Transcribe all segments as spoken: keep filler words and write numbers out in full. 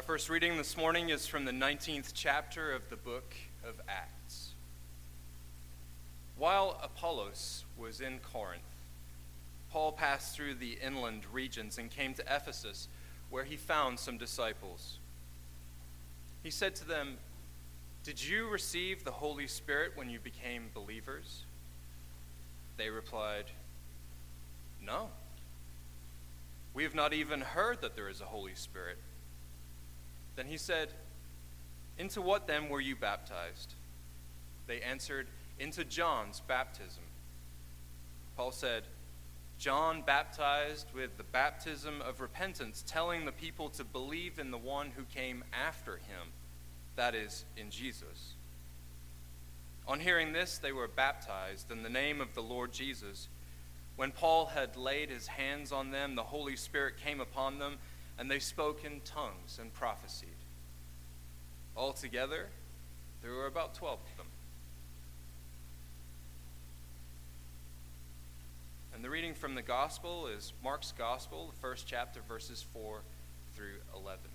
first reading this morning is from the nineteenth chapter of the book of Acts. While Apollos was in Corinth, Paul passed through the inland regions and came to Ephesus, where he found some disciples. He said to them, "Did you receive the Holy Spirit when you became believers?" They replied, "No. We have not even heard that there is a Holy Spirit." Then he said, "Into what then were you baptized?" They answered, "Into John's baptism." Paul said, "John baptized with the baptism of repentance, telling the people to believe in the one who came after him, that is, in Jesus." On hearing this, they were baptized in the name of the Lord Jesus. When Paul had laid his hands on them, the Holy Spirit came upon them, and they spoke in tongues and prophesied. Altogether, there were about twelve of them. And the reading from the Gospel is Mark's Gospel, the first chapter, verses four through eleven.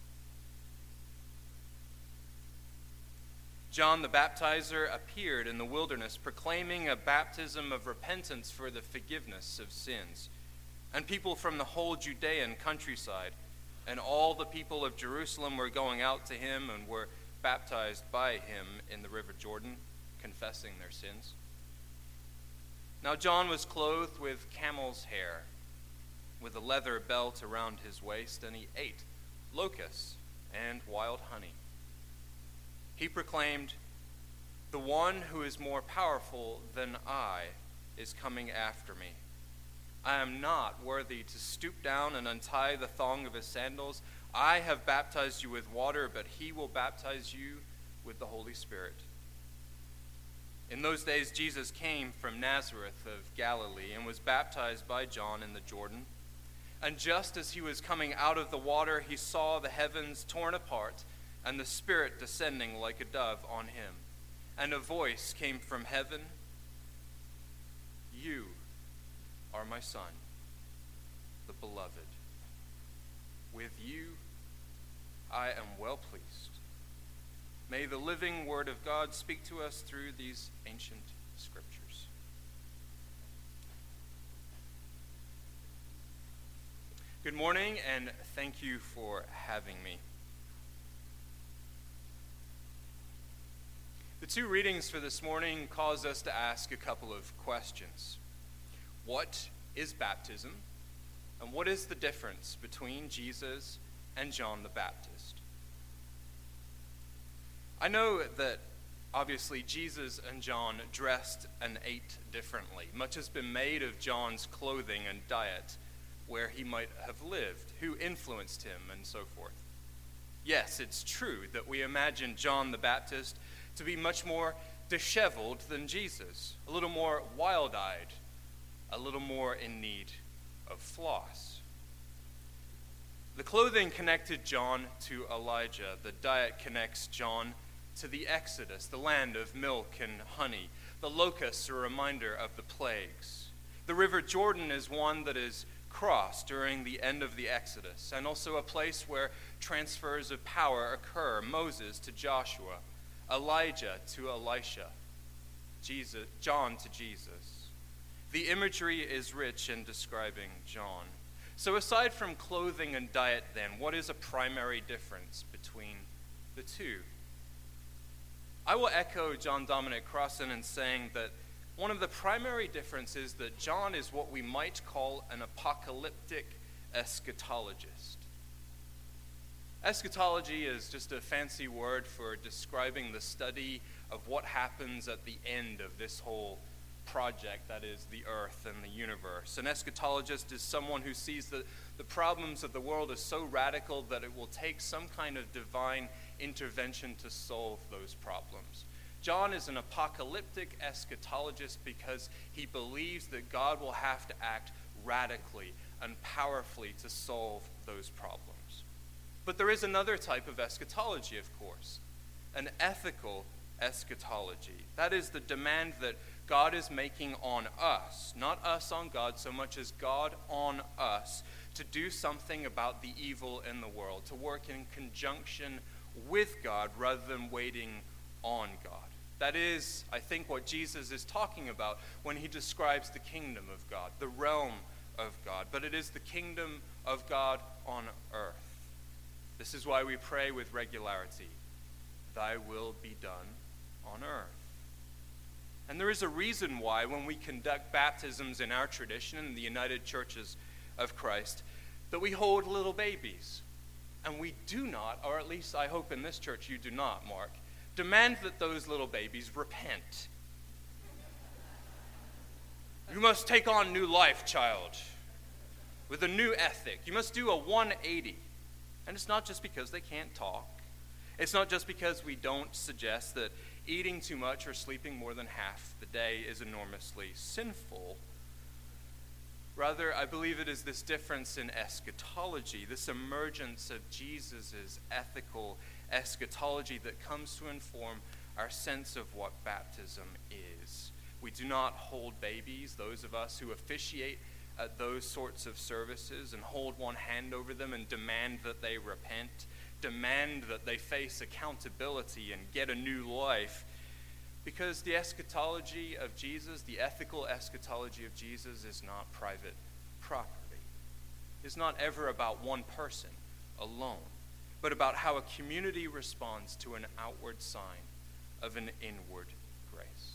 John the Baptizer appeared in the wilderness, proclaiming a baptism of repentance for the forgiveness of sins. And people from the whole Judean countryside and all the people of Jerusalem were going out to him and were baptized by him in the river Jordan, confessing their sins. Now John was clothed with camel's hair, with a leather belt around his waist, and he ate locusts and wild honey. He proclaimed, "The one who is more powerful than I is coming after me. I am not worthy to stoop down and untie the thong of his sandals. I have baptized you with water, but he will baptize you with the Holy Spirit." In those days, Jesus came from Nazareth of Galilee and was baptized by John in the Jordan. And just as he was coming out of the water, he saw the heavens torn apart and the Spirit descending like a dove on him. And a voice came from heaven, "You are my Son, the beloved. With you I am well pleased." May the living word of God speak to us through these ancient scriptures. Good morning, and thank you for having me. The two readings for this morning cause us to ask a couple of questions. What is baptism? And what is the difference between Jesus and John the Baptist? I know that obviously Jesus and John dressed and ate differently. Much has been made of John's clothing and diet, where he might have lived, who influenced him, and so forth. Yes, it's true that we imagine John the Baptist to be much more disheveled than Jesus, a little more wild-eyed, a little more in need of floss. The clothing connected John to Elijah. The diet connects John to the Exodus, the land of milk and honey. The locusts are a reminder of the plagues. The river Jordan is one that is crossed during the end of the Exodus, and also a place where transfers of power occur. Moses to Joshua, Elijah to Elisha, Jesus, John to Jesus. The imagery is rich in describing John. So aside from clothing and diet then, what is a primary difference between the two? I will echo John Dominic Crossan in saying that one of the primary differences is that John is what we might call an apocalyptic eschatologist. Eschatology is just a fancy word for describing the study of what happens at the end of this whole project, that is, the earth and the universe. An eschatologist is someone who sees that the problems of the world as so radical that it will take some kind of divine intervention to solve those problems. John is an apocalyptic eschatologist because he believes that God will have to act radically and powerfully to solve those problems. But there is another type of eschatology, of course, an ethical eschatology. That is the demand that God is making on us, not us on God so much as God on us, to do something about the evil in the world, to work in conjunction with God rather than waiting on God. That is, I think, what Jesus is talking about when he describes the kingdom of God, the realm of God. But it is the kingdom of God on earth. This is why we pray with regularity, "Thy will be done on earth." And there is a reason why when we conduct baptisms in our tradition in the United Churches of Christ, that we hold little babies. And we do not, or at least I hope in this church you do not, Mark, demand that those little babies repent. You must take on new life, child, with a new ethic. You must do a one eighty. And it's not just because they can't talk. It's not just because we don't suggest that eating too much or sleeping more than half the day is enormously sinful. Rather, I believe it is this difference in eschatology, this emergence of Jesus' ethical eschatology that comes to inform our sense of what baptism is. We do not hold babies, those of us who officiate at those sorts of services and hold one hand over them and demand that they repent, demand that they face accountability and get a new life. Because the eschatology of Jesus, the ethical eschatology of Jesus, is not private property. It's not ever about one person alone, but about how a community responds to an outward sign of an inward grace.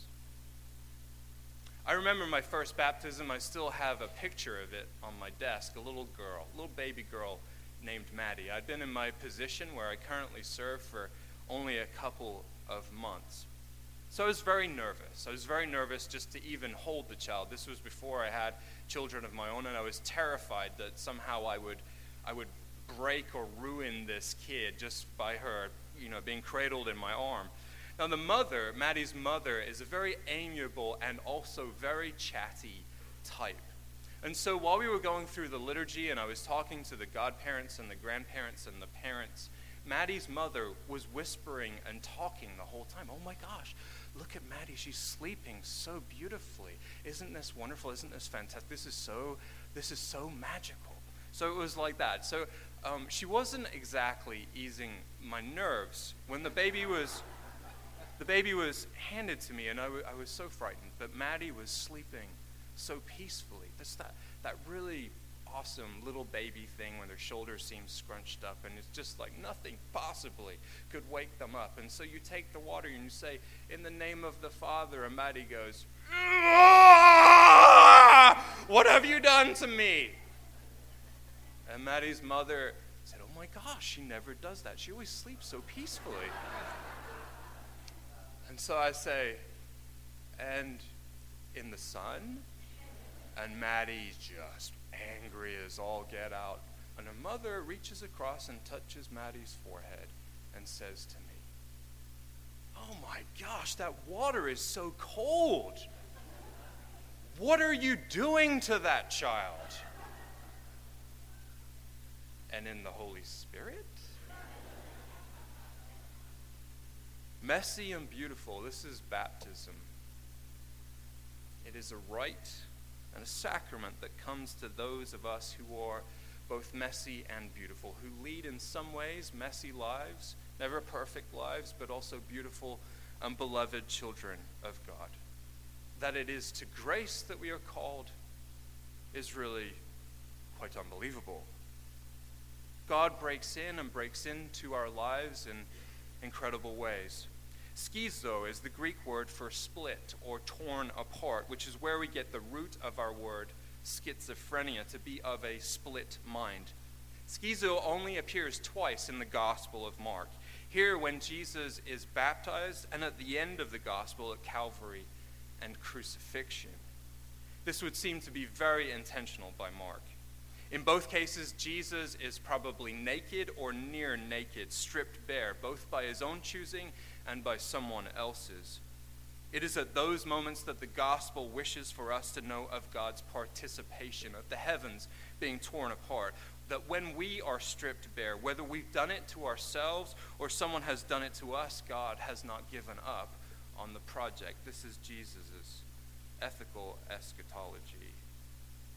I remember my first baptism. I still have a picture of it on my desk, a little girl, a little baby girl named Maddie. I'd been in my position where I currently serve for only a couple of months. So I was very nervous. I was very nervous just to even hold the child. This was before I had children of my own, and I was terrified that somehow I would I would break or ruin this kid just by her, you know, being cradled in my arm. Now the mother, Maddie's mother, is a very amiable and also very chatty type. And so while we were going through the liturgy and I was talking to the godparents and the grandparents and the parents, Maddie's mother was whispering and talking the whole time. "Oh my gosh, look at Maddie. She's sleeping so beautifully. Isn't this wonderful? Isn't this fantastic? This is so, this is so magical." So it was like that. So um, she wasn't exactly easing my nerves. When the baby was, the baby was handed to me, and I, w- I was so frightened. But Maddie was sleeping so peacefully. That's that, that really awesome little baby thing when their shoulders seem scrunched up, and it's just like nothing possibly could wake them up. And so you take the water and you say, "In the name of the Father," and Maddie goes, "Ah! What have you done to me?" And Maddie's mother said, "Oh my gosh, she never does that. She always sleeps so peacefully." And so I say, "And in the sun?" And Maddie's just angry as all get out. And her mother reaches across and touches Maddie's forehead and says to me, "Oh my gosh, that water is so cold. What are you doing to that child?" And in the Holy Spirit? Messy and beautiful, this is baptism. It is a rite and a sacrament that comes to those of us who are both messy and beautiful, who lead in some ways messy lives, never perfect lives, but also beautiful and beloved children of God. That it is to grace that we are called is really quite unbelievable. God breaks in and breaks into our lives in incredible ways. Schizo is the Greek word for split or torn apart, which is where we get the root of our word schizophrenia, to be of a split mind. Schizo only appears twice in the Gospel of Mark. Here when Jesus is baptized, and at the end of the Gospel at Calvary and crucifixion. This would seem to be very intentional by Mark. In both cases, Jesus is probably naked or near naked, stripped bare, both by his own choosing and by someone else's. It is at those moments that the gospel wishes for us to know of God's participation, of the heavens being torn apart, that when we are stripped bare, whether we've done it to ourselves or someone has done it to us, God has not given up on the project. This is Jesus' ethical eschatology.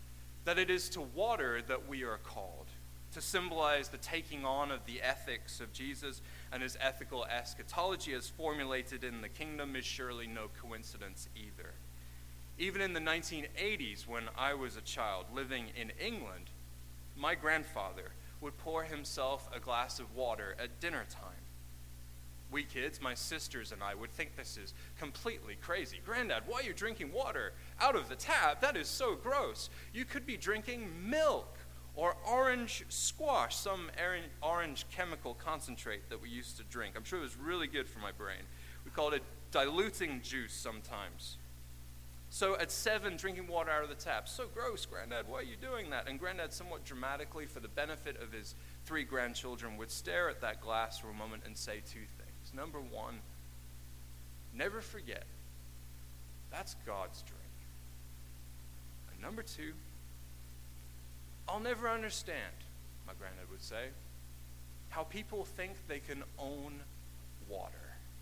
that it is to water that we are called, to symbolize the taking on of the ethics of Jesus and his ethical eschatology as formulated in the kingdom is surely no coincidence either. Even in the nineteen eighties, when I was a child living in England, my grandfather would pour himself a glass of water at dinner time. We kids, my sisters and I, would think this is completely crazy. Granddad, why are you drinking water out of the tap? That is so gross. You could be drinking milk or orange squash, some orange chemical concentrate that we used to drink. I'm sure it was really good for my brain. We called it diluting juice sometimes. So at seven, drinking water out of the tap. So gross, Granddad, why are you doing that? And Granddad, somewhat dramatically, for the benefit of his three grandchildren, would stare at that glass for a moment and say two things. Number one, never forget, that's God's drink. And number two, I'll never understand, my granddad would say, how people think they can own water.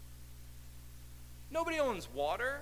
Nobody owns water.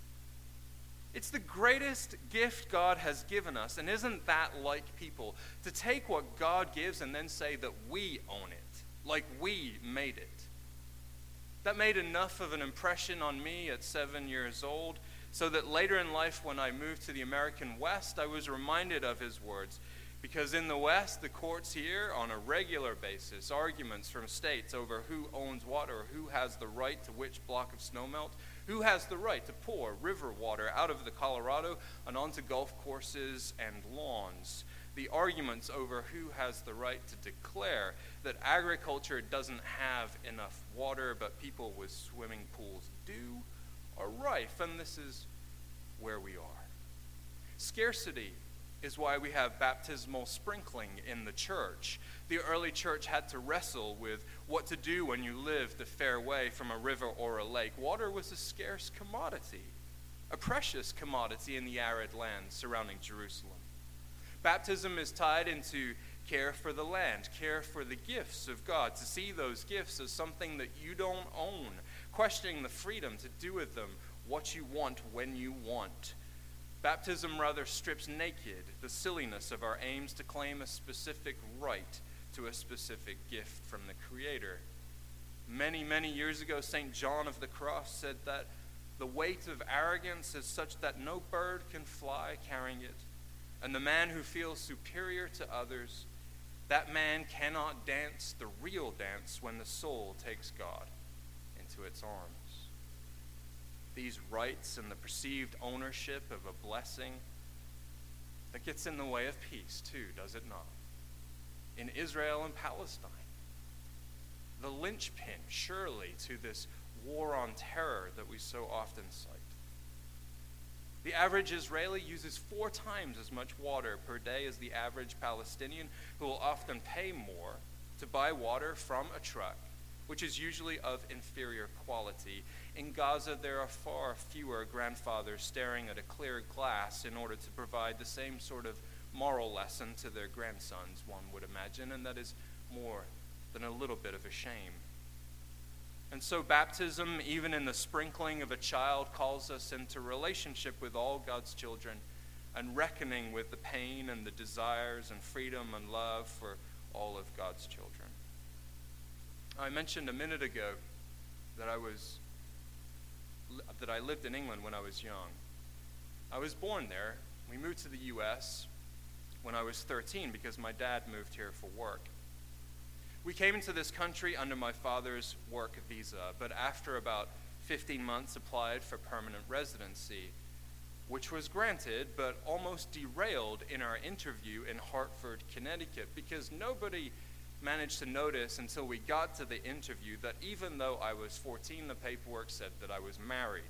It's the greatest gift God has given us, and isn't that like people? To take what God gives and then say that we own it, like we made it. That made enough of an impression on me at seven years old, so that later in life when I moved to the American West, I was reminded of his words. Because in the West, the courts hear on a regular basis arguments from states over who owns water, or who has the right to which block of snowmelt, who has the right to pour river water out of the Colorado and onto golf courses and lawns. The arguments over who has the right to declare that agriculture doesn't have enough water, but people with swimming pools do, are rife, and this is where we are. Scarcity is why we have baptismal sprinkling in the church. The early church had to wrestle with what to do when you lived a fair way from a river or a lake. Water was a scarce commodity, a precious commodity in the arid land surrounding Jerusalem. Baptism is tied into care for the land, care for the gifts of God, to see those gifts as something that you don't own, questioning the freedom to do with them what you want when you want. Baptism rather strips naked the silliness of our aims to claim a specific right to a specific gift from the Creator. Many, many years ago, Saint John of the Cross said that the weight of arrogance is such that no bird can fly carrying it. And the man who feels superior to others, that man cannot dance the real dance when the soul takes God into its arms. These rights and the perceived ownership of a blessing, that gets in the way of peace too, does it not? In Israel and Palestine, the linchpin, surely, to this war on terror that we so often cite. The average Israeli uses four times as much water per day as the average Palestinian, who will often pay more to buy water from a truck, which is usually of inferior quality. In Gaza, there are far fewer grandfathers staring at a clear glass in order to provide the same sort of moral lesson to their grandsons, one would imagine, and that is more than a little bit of a shame. And so baptism, even in the sprinkling of a child, calls us into relationship with all God's children and reckoning with the pain and the desires and freedom and love for all of God's children. I mentioned a minute ago that I was that I lived in England when I was young. I was born there. We moved to the U S when I was thirteen because my dad moved here for work. We came into this country under my father's work visa, but after about fifteen months applied for permanent residency, which was granted, but almost derailed in our interview in Hartford, Connecticut, because nobody managed to notice until we got to the interview that even though I was fourteen, the paperwork said that I was married.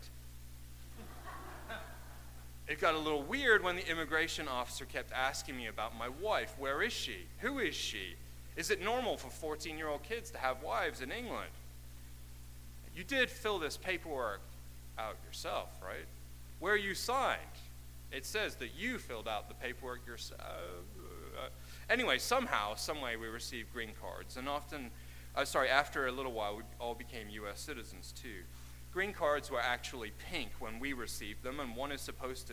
It got a little weird when the immigration officer kept asking me about my wife. Where is she? Who is she? Is it normal for fourteen-year-old kids to have wives in England? You did fill this paperwork out yourself, right? Where you signed, it says that you filled out the paperwork yourself. Uh, anyway, somehow, some way, we received green cards, and often, uh, sorry, after a little while, we all became U S citizens too. Green cards were actually pink when we received them, and one is supposed to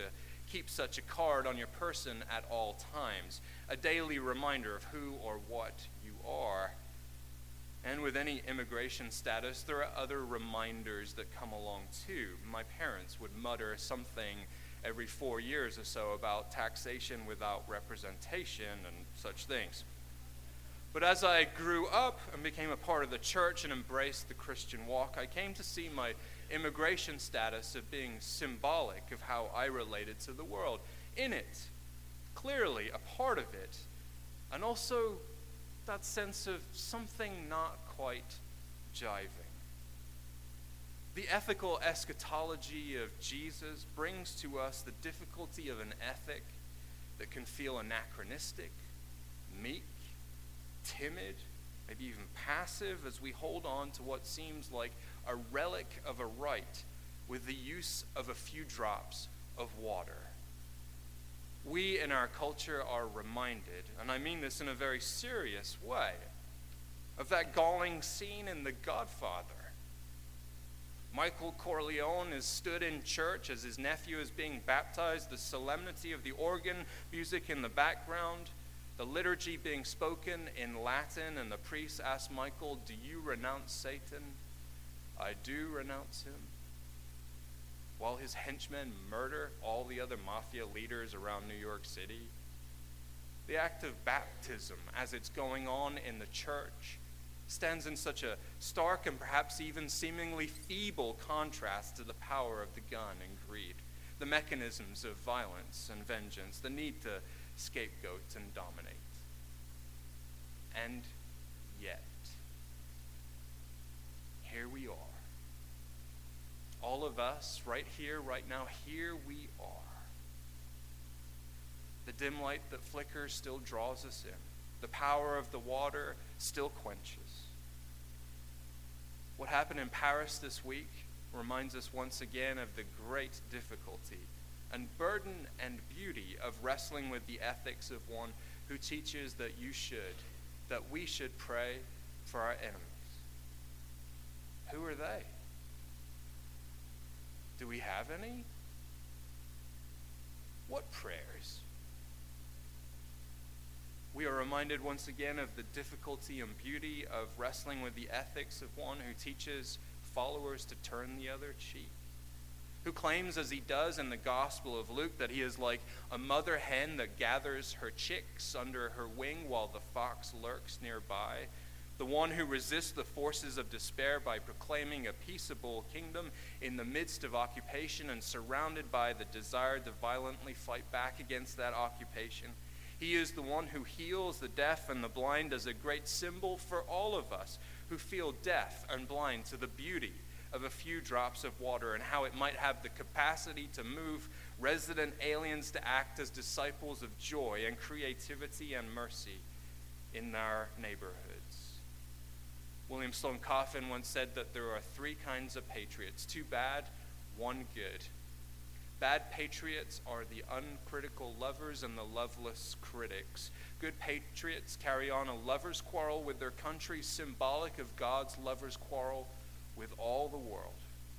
Keep such a card on your person at all times, a daily reminder of who or what you are. And with any immigration status, there are other reminders that come along too. My parents would mutter something every four years or so about taxation without representation and such things. But as I grew up and became a part of the church and embraced the Christian walk, I came to see my immigration status as being symbolic of how I related to the world. In it, clearly a part of it, and also that sense of something not quite jiving. The ethical eschatology of Jesus brings to us the difficulty of an ethic that can feel anachronistic, meek, timid, maybe even passive as we hold on to what seems like a relic of a right with the use of a few drops of water. We in our culture are reminded, and I mean this in a very serious way, of that galling scene in The Godfather. Michael Corleone is stood in church as his nephew is being baptized, the solemnity of the organ music in the background, the liturgy being spoken in Latin, and the priest asks Michael, "Do you renounce Satan?" "I do renounce him." While his henchmen murder all the other mafia leaders around New York City. The act of baptism, as it's going on in the church, stands in such a stark and perhaps even seemingly feeble contrast to the power of the gun and greed, the mechanisms of violence and vengeance, the need to scapegoat and dominate. And yet, here we are. All of us, right here, right now, here we are. The dim light that flickers still draws us in. The power of the water still quenches. What happened in Paris this week reminds us once again of the great difficulty and burden and beauty of wrestling with the ethics of one who teaches that you should, that we should pray for our enemies. Who are they? Do we have any? What prayers? We are reminded once again of the difficulty and beauty of wrestling with the ethics of one who teaches followers to turn the other cheek, who claims, as he does in the Gospel of Luke, that he is like a mother hen that gathers her chicks under her wing while the fox lurks nearby, the one who resists the forces of despair by proclaiming a peaceable kingdom in the midst of occupation and surrounded by the desire to violently fight back against that occupation. He is the one who heals the deaf and the blind as a great symbol for all of us who feel deaf and blind to the beauty of a few drops of water and how it might have the capacity to move resident aliens to act as disciples of joy and creativity and mercy in our neighborhoods. William Sloane Coffin once said that there are three kinds of patriots, two bad, one good. Bad patriots are the uncritical lovers and the loveless critics. Good patriots carry on a lover's quarrel with their country, symbolic of God's lover's quarrel with all the world.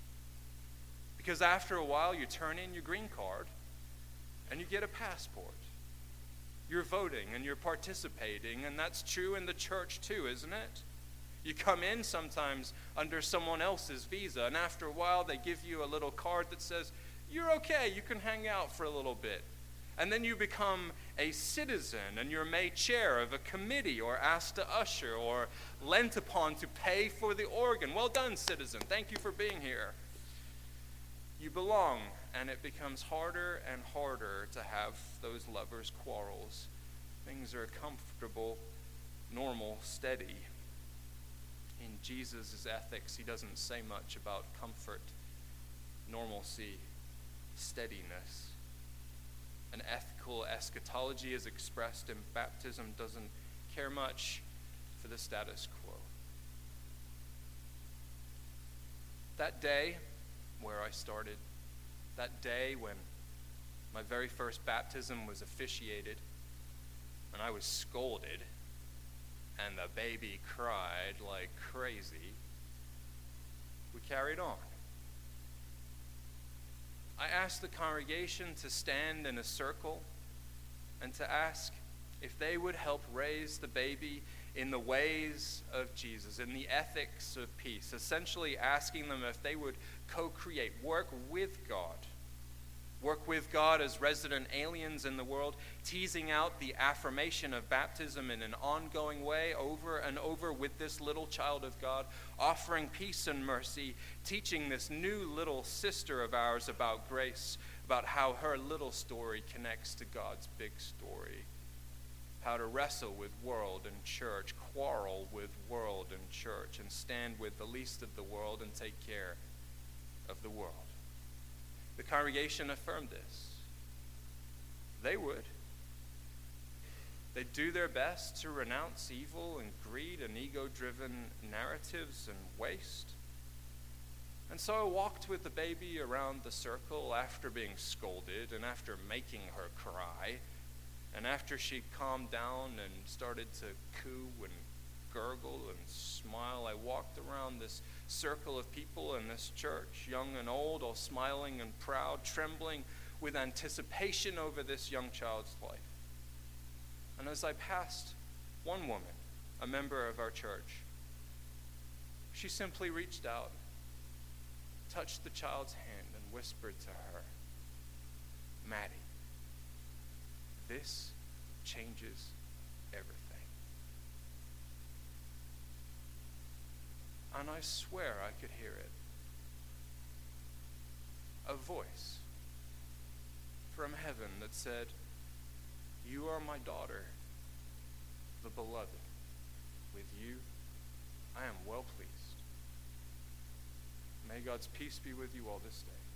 Because after a while, you turn in your green card and you get a passport. You're voting and you're participating, and that's true in the church too, isn't it? You come in sometimes under someone else's visa, and after a while they give you a little card that says, "You're okay, you can hang out for a little bit." And then you become a citizen, and you're made chair of a committee, or asked to usher, or lent upon to pay for the organ. Well done, citizen. Thank you for being here. You belong, and it becomes harder and harder to have those lovers' quarrels. Things are comfortable, normal, steady. In Jesus' ethics, he doesn't say much about comfort, normalcy, steadiness. An ethical eschatology as expressed in baptism doesn't care much for the status quo. That day where I started, that day when my very first baptism was officiated, and I was scolded, and the baby cried like crazy, we carried on. I asked the congregation to stand in a circle and to ask if they would help raise the baby in the ways of Jesus, in the ethics of peace, essentially asking them if they would co-create, work with God, work with God as resident aliens in the world, teasing out the affirmation of baptism in an ongoing way over and over with this little child of God, offering peace and mercy, teaching this new little sister of ours about grace, about how her little story connects to God's big story, how to wrestle with world and church, quarrel with world and church, and stand with the least of the world and take care of the world. The congregation affirmed this. They would. They'd do their best to renounce evil and greed and ego-driven narratives and waste. And so I walked with the baby around the circle after being scolded and after making her cry. And after she calmed down and started to coo and gurgle and smile, I walked around this circle of people in this church, young and old, all smiling and proud, trembling with anticipation over this young child's life. And as I passed one woman, a member of our church, she simply reached out, touched the child's hand, and whispered to her, "Maddie, this changes everything." And I swear I could hear it. A voice from heaven that said, "You are my daughter, the beloved. With you, I am well pleased." May God's peace be with you all this day.